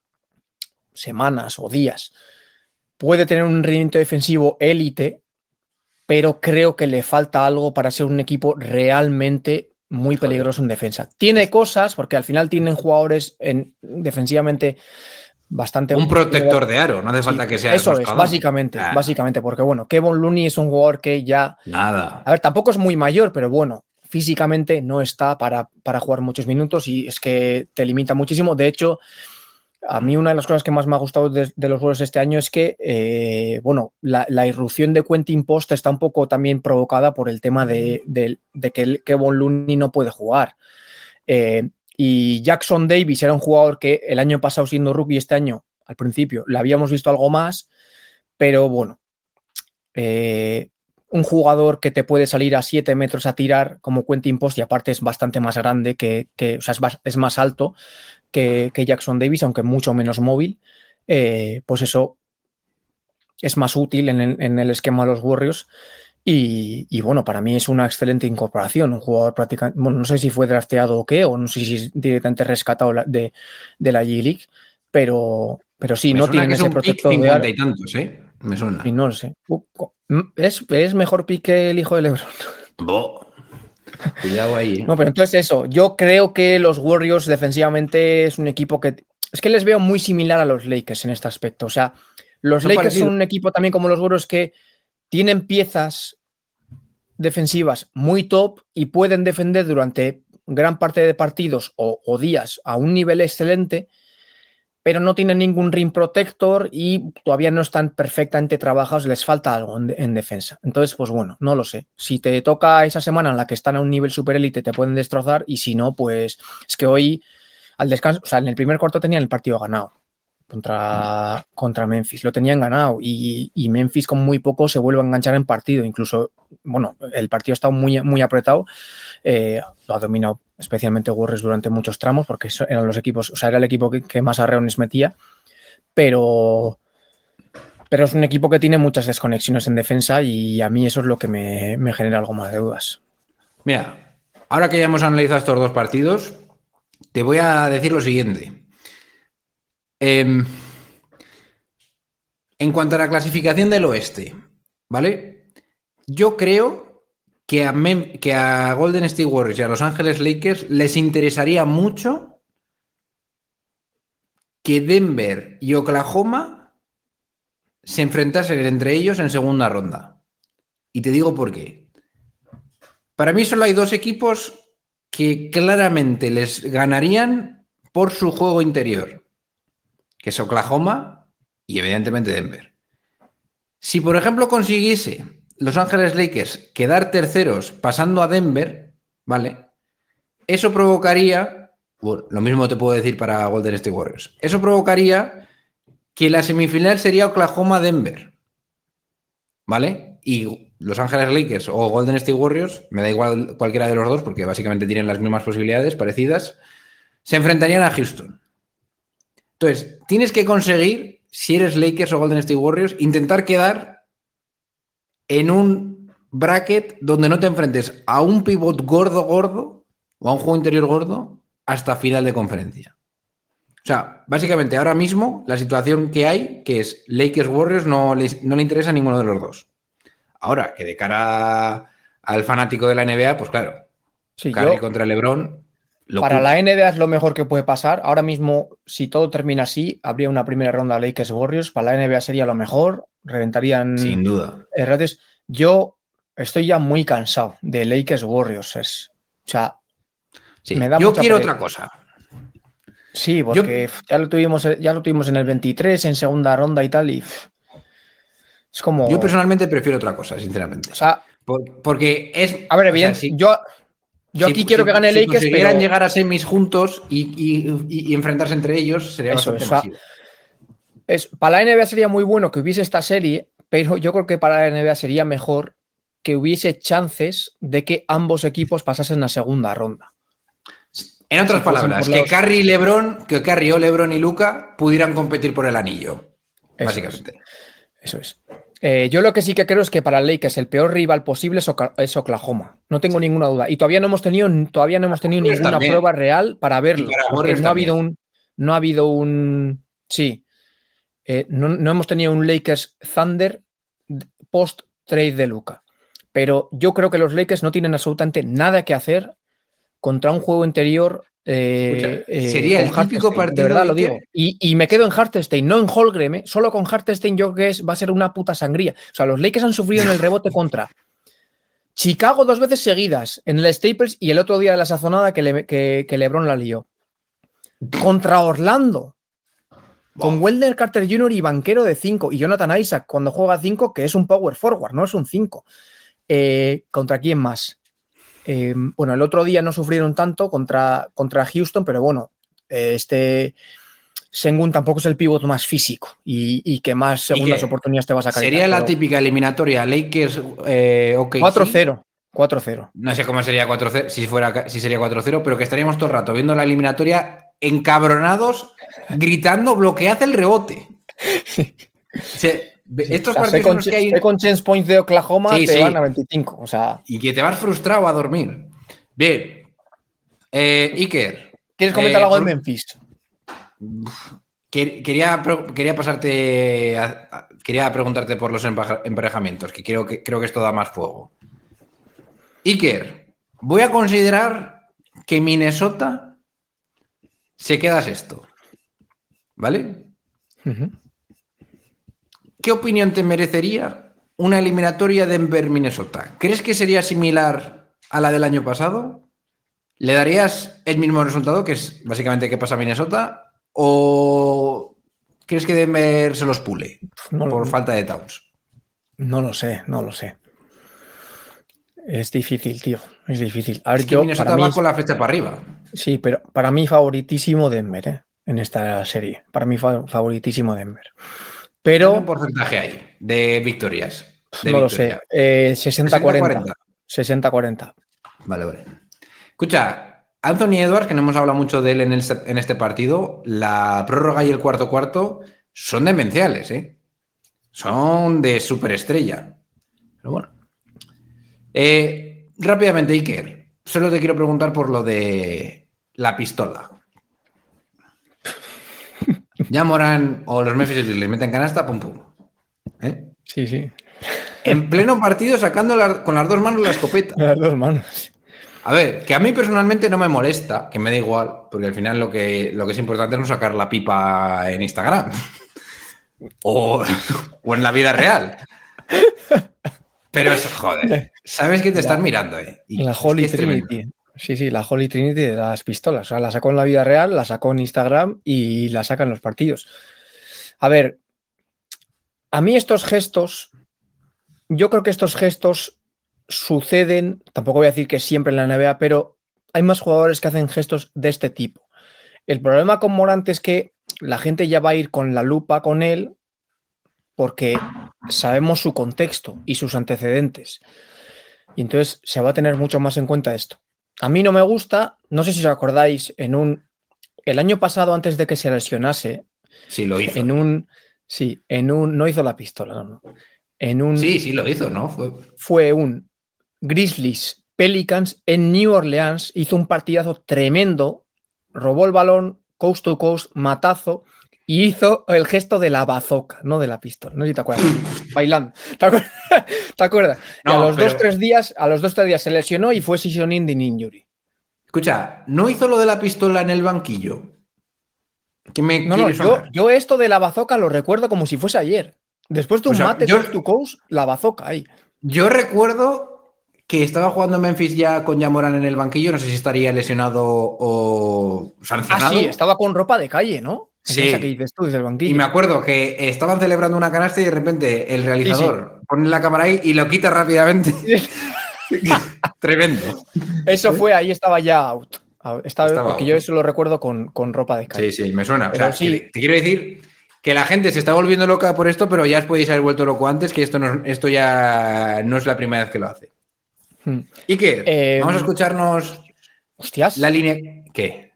semanas o días, puede tener un rendimiento defensivo élite, pero creo que le falta algo para ser un equipo realmente muy peligroso en defensa. Tiene cosas, porque al final tienen jugadores en, defensivamente bastante... Un protector de aro, no hace falta Sí, que sea... eso es, básicamente, ah. básicamente, porque bueno, Kevon Looney es un jugador que ya... Nada. A ver, tampoco es muy mayor, pero bueno, físicamente no está para, para jugar muchos minutos y es que te limita muchísimo. De hecho, a mí una de las cosas que más me ha gustado de, de los juegos este año es que, eh, bueno, la, la irrupción de Quentin Post está un poco también provocada por el tema de, de, de que Kevon Looney no puede jugar. Eh, y Jackson Davis era un jugador que el año pasado, siendo rookie, este año, al principio, le habíamos visto algo más, pero bueno, eh, un jugador que te puede salir a siete metros a tirar como Quentin Post, y aparte es bastante más grande, que, que o sea, es, es más alto que, que Jackson Davis, aunque mucho menos móvil, eh, pues eso es más útil en el, en el esquema de los Warriors. Y, y bueno, para mí es una excelente incorporación, un jugador prácticamente, bueno, no sé si fue drafteado o qué, o no sé si es directamente rescatado de, de la G-League, pero, pero sí, Me no suena tienen que es ese un pick protector de cincuenta aro. y tantos, ¿eh? Me suena. Y no lo sé. ¿Es, es mejor pick que el hijo de LeBron? Bo. Cuidado ahí, ¿eh? No, pero entonces eso, yo creo que los Warriors defensivamente es un equipo que... Es que les veo muy similar a los Lakers en este aspecto. O sea, los Son Lakers parecidos. son un equipo también como los Warriors que tienen piezas defensivas muy top y pueden defender durante gran parte de partidos o, o días a un nivel excelente, pero no tienen ningún rim protector y todavía no están perfectamente trabajados, les falta algo en, en defensa. Entonces, pues bueno, no lo sé. Si te toca esa semana en la que están a un nivel super élite, te pueden destrozar, y si no, pues es que hoy al descanso, o sea, en el primer cuarto tenían el partido ganado contra, contra Memphis, lo tenían ganado, y, y Memphis con muy poco se vuelve a enganchar en partido. Incluso, bueno, el partido ha estado muy, muy apretado, eh, lo ha dominado especialmente Warriors durante muchos tramos, porque eran los equipos, o sea, era el equipo que, que más arreones metía, pero, pero es un equipo que tiene muchas desconexiones en defensa, y a mí eso es lo que me, me genera algo más de dudas. Mira, ahora que ya hemos analizado estos dos partidos, te voy a decir lo siguiente. Eh, en cuanto a la clasificación del oeste, ¿vale? Yo creo que a, Mem que a Golden State Warriors y a Los Ángeles Lakers les interesaría mucho que Denver y Oklahoma se enfrentasen entre ellos en segunda ronda. Y te digo por qué. Para mí solo hay dos equipos que claramente les ganarían por su juego interior, que es Oklahoma y evidentemente Denver. Si, por ejemplo, consiguiese Los Ángeles Lakers quedar terceros pasando a Denver, ¿vale? Eso provocaría, bueno, lo mismo te puedo decir para Golden State Warriors, eso provocaría que la semifinal sería Oklahoma-Denver, ¿vale? Y Los Ángeles Lakers o Golden State Warriors, me da igual cualquiera de los dos porque básicamente tienen las mismas posibilidades parecidas, se enfrentarían a Houston. Entonces, tienes que conseguir, si eres Lakers o Golden State Warriors, intentar quedar en un bracket donde no te enfrentes a un pivot gordo, gordo, o a un juego interior gordo, hasta final de conferencia. O sea, básicamente ahora mismo la situación que hay, que es Lakers Warriors, no, les, no le interesa a ninguno de los dos. Ahora, que de cara al fanático de la N B A, pues claro, Sí, Curry yo, contra LeBron... Locura. Para la N B A es lo mejor que puede pasar. Ahora mismo, si todo termina así, habría una primera ronda Lakers Warriors. Para la N B A sería lo mejor. Reventarían Sin duda. errores. Yo estoy ya muy cansado de Lakers Warriors. Es, o sea, sí. me da Yo mucha quiero pereza. otra cosa. Sí, porque Yo... ya, lo tuvimos, ya lo tuvimos en el veintitrés, en segunda ronda y tal. Y es como. Yo personalmente prefiero otra cosa, sinceramente. O sea, Por, porque es. A ver, bien, o sea, si, yo. Yo aquí si, quiero si, que gane si Lakers, consiguieran pero... llegar a semis juntos y, y, y, y enfrentarse entre ellos, sería Eso, bastante eso, masivo. Es, para la N B A sería muy bueno que hubiese esta serie, pero yo creo que para la N B A sería mejor que hubiese chances de que ambos equipos pasasen a segunda ronda. En otras Si fuesen palabras, por que lados- Curry y LeBron, que Curry o LeBron y Luka pudieran competir por el anillo, Eso básicamente. Eso es. Eh, yo lo que sí que creo es que para Lakers el peor rival posible es, Oca- es Oklahoma. No tengo ninguna duda. Y todavía no hemos tenido, todavía no hemos tenido Warriors ninguna también. prueba real para verlo. Y para Porque Warriors no ha habido también. un. No ha habido un. Sí. Eh, no, no hemos tenido un Lakers Thunder post trade de Luka. Pero yo creo que los Lakers no tienen absolutamente nada que hacer contra un juego interior. Eh, Escucha, sería con el típico Hartenstein, partido de verdad de lo que- digo. Y, y me quedo en Hartenstein, no en Holmgren, ¿eh? Solo con Hartenstein yo creo que es, va a ser una puta sangría. O sea, los Lakers han sufrido en el rebote contra Chicago dos veces seguidas, en el Staples y el otro día de la sazonada que, le, que, que LeBron la lió. Contra Orlando, con Wendell Carter junior y banquero de cinco, y Jonathan Isaac cuando juega cinco, que es un power forward, no es un cinco. Eh, ¿Contra quién más? Eh, bueno, el otro día no sufrieron tanto contra, contra Houston, pero bueno, eh, este Sengun tampoco es el pívot más físico y, y que más segundas qué? oportunidades te vas a sacar. Sería la típica eliminatoria Lakers eh, O K C. cuatro cero. cuatro cero. No sé cómo sería cuatro cero, si, fuera, si sería cuatro cero, pero que estaríamos todo el rato viendo la eliminatoria encabronados, gritando, bloquead el rebote. Se, estos O sea, partidos en second, los que hay... second chance points de Oklahoma Sí, te sí. van a veinticinco. O sea, Y que te vas frustrado a dormir. Bien. Eh, Iker. ¿quieres comentar eh, algo de por- Memphis? quer- Quería, pro- quería pasarte... a- a- quería preguntarte por los empaja- emparejamientos, que creo, que creo que esto da más fuego. Iker, voy a considerar que Minnesota se queda sexto. ¿Vale? Uh-huh. ¿Qué opinión te merecería una eliminatoria Denver-Minnesota? ¿Crees que sería similar a la del año pasado? ¿Le darías el mismo resultado, que es básicamente que pasa Minnesota? ¿O crees que Denver se los pule No, por lo- falta de Towns? no lo sé, no lo sé. Es difícil, tío. Es difícil. A ver, Es que yo, Minnesota para mí, va con la flecha para arriba. sí, pero para mí favoritísimo Denver, ¿eh? En esta serie. Para mí fa- favoritísimo Denver. ¿Qué Pero porcentaje hay de victorias? De no lo victoria. sé. Eh, sesenta cuarenta. sesenta cuarenta. sesenta cuarenta. Vale, vale. Escucha, Anthony Edwards, que no hemos hablado mucho de él en, el- en este partido, la prórroga y el cuarto cuarto son demenciales, ¿eh? Son de superestrella. Pero bueno. Eh, rápidamente, Iker, solo te quiero preguntar por lo de la pistola. Ya Morán o los Memphis Grizzlies les meten canasta, pum pum. ¿Eh? Sí, sí. En pleno partido sacando la- con las dos manos la escopeta. Las dos manos. A ver, que a mí personalmente no me molesta, que me da igual, porque al final lo que, lo que es importante es no sacar la pipa en Instagram o, o en la vida real. Pero eso, joder, sabes que te están mirando, ¿eh? Y La es Holy que es tremendo. Trinity. Sí, sí, la Holy Trinity de las pistolas. O sea, la sacó en la vida real, la sacó en Instagram y la saca en los partidos. A ver, a mí estos gestos, yo creo que estos gestos suceden, tampoco voy a decir que siempre en la N B A, pero hay más jugadores que hacen gestos de este tipo. El problema con Morant es que la gente ya va a ir con la lupa con él porque sabemos su contexto y sus antecedentes. Y entonces se va a tener mucho más en cuenta esto. A mí no me gusta, no sé si os acordáis, en un el año pasado, antes de que se lesionase, Sí, lo hizo. en un sí, en un no hizo la pistola, no, no. En un Sí, sí, lo hizo, ¿no? Fue... fue un Grizzlies Pelicans en New Orleans, hizo un partidazo tremendo, robó el balón coast to coast, matazo, y hizo el gesto de la bazooka, no de la pistola. No sé si te acuerdas. Bailando. ¿Te acuerdas? ¿Te acuerdas? Y No, a los pero- dos, tres días, a los dos, tres días se lesionó y fue season ending injury. Escucha, ¿no hizo lo de la pistola en el banquillo? ¿Qué me No, no, quiere yo, sonar? yo esto de la bazooka lo recuerdo como si fuese ayer. Después de un O sea, mate yo- coast to coast, la bazooka ahí. Yo recuerdo que estaba jugando en Memphis ya con Jamoran en el banquillo, no sé si estaría lesionado o Ah, sancionado. sí, estaba con ropa de calle, ¿no? Es Sí. esa que dices tú desde el banquillo. Y me acuerdo que estaban celebrando una canasta y de repente el realizador pone la cámara ahí y lo quita rápidamente. Tremendo. Eso fue, ahí estaba ya out. Estaba, Estaba porque out. yo eso lo recuerdo con, con ropa de calle. Sí, sí, me suena. O Pero sea, sí. que te quiero decir Que la gente se está volviendo loca por esto, pero ya os podéis haber vuelto loco antes, que esto, no, esto ya no es la primera vez que lo hace. Hmm. ¿Y qué? Eh, Vamos a escucharnos Hostias. la línea... ¿Qué?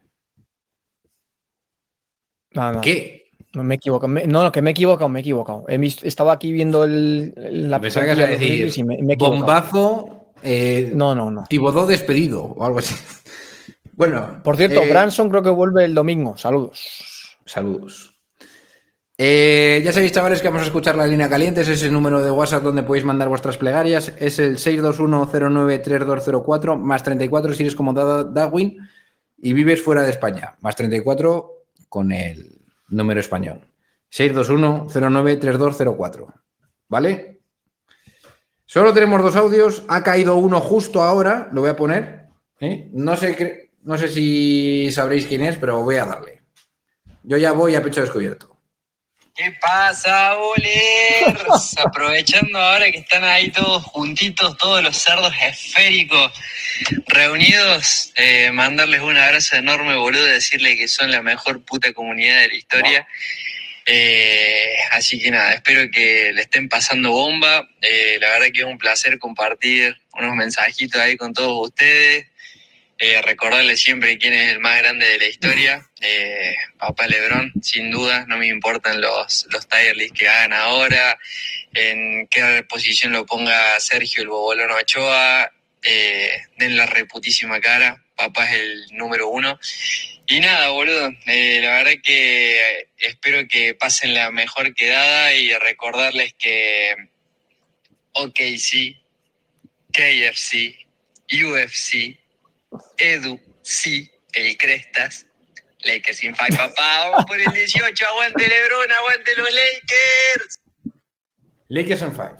No, no, ¿Qué? no me he equivocado. Me- no, no, que me he equivocado, me he equivocado. He visto- estaba aquí viendo el, la Pensaba que ibas a plantilla de los Grizzlies decir y me, me he equivocado. bombazo, eh, No, no, no. Tibodó despedido o algo así. Bueno. Por cierto, eh, Branson creo que vuelve el domingo. Saludos. Saludos. Eh, ya sabéis, chavales, que vamos a escuchar la línea caliente. Es ese número de WhatsApp donde podéis mandar vuestras plegarias. Es el seis dos uno cero nueve tres dos cero cuatro más treinta y cuatro si eres como Da- Darwin y vives fuera de España. Más treinta y cuatro con el número español. seis dos uno cero nueve tres dos cero cuatro. ¿Vale? Solo tenemos dos audios. Ha caído uno justo ahora. Lo voy a poner. ¿eh? No sé, qué- no sé si sabréis quién es, pero voy a darle. Yo ya voy a pecho descubierto. ¿Qué pasa, bolers? Aprovechando ahora que están ahí todos juntitos, todos los cerdos esféricos reunidos, eh, mandarles un abrazo enorme, boludo, decirle que son la mejor puta comunidad de la historia. Eh, así que nada, espero que le estén pasando bomba. Eh, la verdad que es un placer compartir unos mensajitos ahí con todos ustedes. Eh, recordarles siempre quién es el más grande de la historia, eh, Papá LeBron, sin duda. No me importan los, los tier lists que hagan ahora, en qué posición lo ponga Sergio el Bobolón Ochoa, eh, den la reputísima cara, Papá es el número uno. Y nada, boludo, eh, la verdad que espero que pasen la mejor quedada y recordarles que O K C, K F C, U F C, Edu, sí, el Crestas, Lakers in five, papá, vamos por el dieciocho, aguante LeBron, aguante los Lakers. Lakers on five.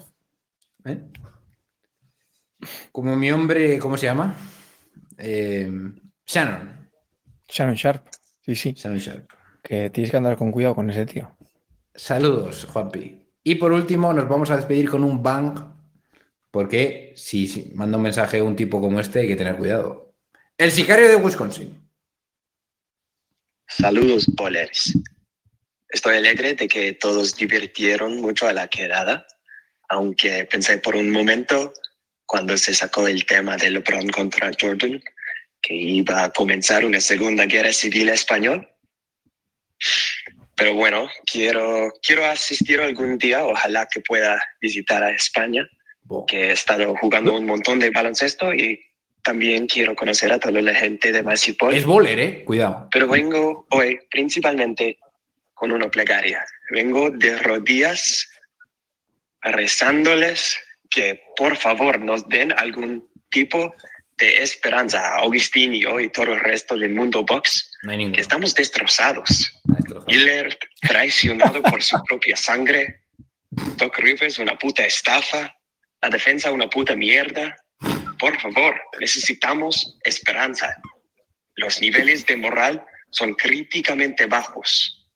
¿Eh? Como mi hombre, ¿cómo se llama? Eh, Shannon. Shannon Sharp. Sí, sí. Shannon Sharp. Que tienes que andar con cuidado con ese tío. Saludos, Juanpi. Y por último, nos vamos a despedir con un bang, porque si, si manda un mensaje a un tipo como este, hay que tener cuidado. El sicario de Wisconsin. Saludos, bolers. Estoy alegre de que todos divirtieron mucho a la quedada, aunque pensé por un momento, cuando se sacó el tema de LeBron contra Jordan, que iba a comenzar una segunda guerra civil española. Pero bueno, quiero, quiero asistir algún día, ojalá que pueda visitar a España, que he estado jugando un montón de baloncesto y también quiero conocer a toda la gente de Masipol. Es bowler, eh, cuidado. Pero vengo hoy principalmente con una plegaria. Vengo de rodillas rezándoles que por favor nos den algún tipo de esperanza a Augustín y yo y todo el resto del mundo box, No hay que estamos destrozados. Destrozado. Hiller traicionado por su propia sangre. Doc Rivers una puta estafa. La defensa una puta mierda. Por favor, necesitamos esperanza. Los niveles de moral son críticamente bajos.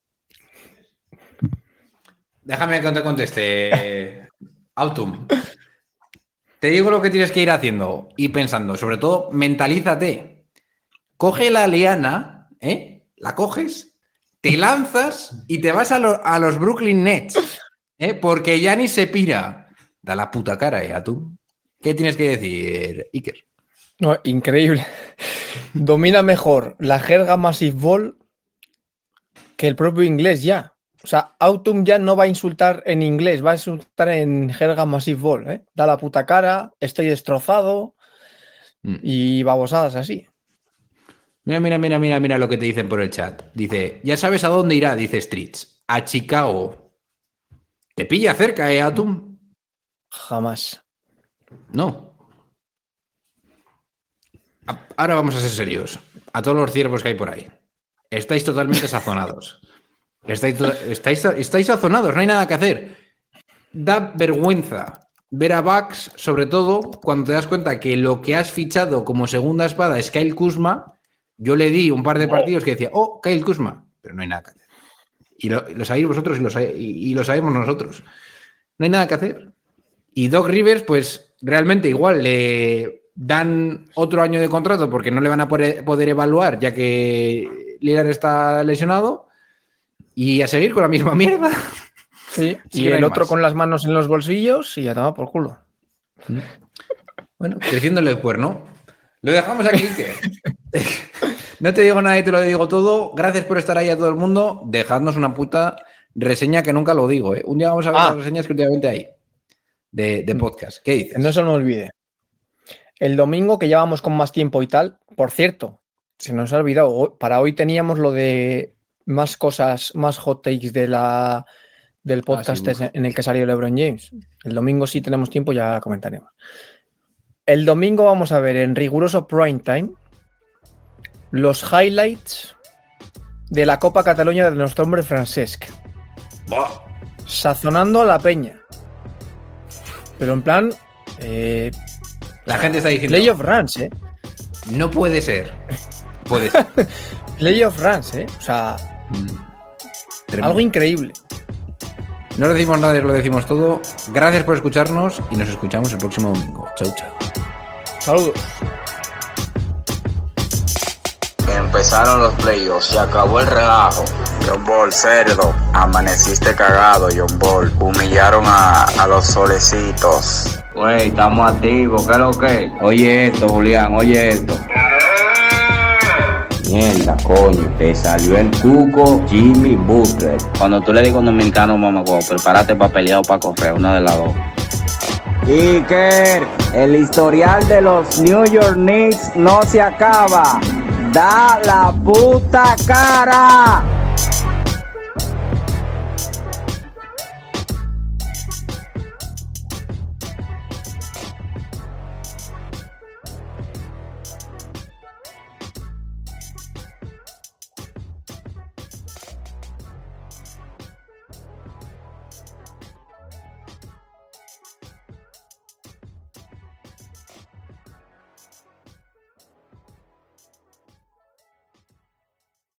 Déjame que te conteste, Autumn. Te digo lo que tienes que ir haciendo y pensando. Sobre todo, mentalízate. Coge la liana, ¿eh? La coges, te lanzas y te vas a, lo, a los Brooklyn Nets, ¿eh? Porque Giannis se pira. Da la puta cara, ¿eh? Tú. ¿Qué tienes que decir, Iker? No, increíble. Domina mejor la jerga Massive Ball que el propio inglés ya. O sea, Autumn ya no va a insultar en inglés, va a insultar en jerga Massive Ball, ¿eh? Da la puta cara, estoy destrozado Mm. y babosadas así. Mira, mira, mira, mira, mira lo que te dicen por el chat. Dice, ya sabes a dónde irá, dice Streets. A Chicago. Te pilla cerca, ¿eh, Autumn? Jamás. No. A- Ahora vamos a ser serios. A todos los ciervos que hay por ahí. Estáis totalmente sazonados. Estáis, to- estáis, estáis sazonados, no hay nada que hacer. Da vergüenza ver a Bucks, sobre todo cuando te das cuenta que lo que has fichado como segunda espada es Kyle Kuzma. Yo le di un par de partidos que decía, oh, Kyle Kuzma, pero no hay nada que hacer. Y lo, lo sabéis vosotros y lo, sa- y, y lo sabemos nosotros. No hay nada que hacer. Y Doc Rivers, pues realmente igual le dan otro año de contrato porque no le van a poder, poder evaluar ya que Lillard está lesionado. Y a seguir con la misma mierda. Sí, Sí, y no hay el otro más. con las manos en los bolsillos y a tomar por culo. Bueno, creciéndole el cuerno. Lo dejamos aquí, que no te digo nada y te lo digo todo. Gracias por estar ahí a todo el mundo. Dejadnos una puta reseña que nunca lo digo, ¿eh? Un día vamos a ver Ah. las reseñas que últimamente hay de, de podcast. ¿Qué dices? No se nos olvide. El domingo, que ya vamos con más tiempo y tal, por cierto, se nos ha olvidado. hoy- Para hoy teníamos lo de más cosas, más hot takes de la, del podcast sí, uf. en el que salió LeBron James. El domingo, si tenemos tiempo, ya comentaremos. El domingo vamos a ver en riguroso prime time los highlights de la Copa Cataluña de nuestro hombre Francesc. Buah. Sazonando a la peña. Pero en plan, eh, La gente está diciendo, Play of Runs, ¿eh? no puede ser. Puede ser. Play of Runs, ¿eh? O sea, Tremendo. algo increíble. No lo decimos nada, lo decimos todo. Gracias por escucharnos y nos escuchamos el próximo domingo. Chau, chau. Saludos. Empezaron los playoffs, se acabó el relajo. John Ball, cerdo, amaneciste cagado, John Ball. Humillaron a, a los solecitos. Güey, estamos activos, ¿qué es lo que? Oye esto, Julián, oye esto. Mierda, coño, te salió el cuco Jimmy Butler. Cuando tú le digas a un dominicano, mamá, prepárate para pelear o para correr, una de las dos. Iker, el historial de los New York Knicks no se acaba. Da la puta cara.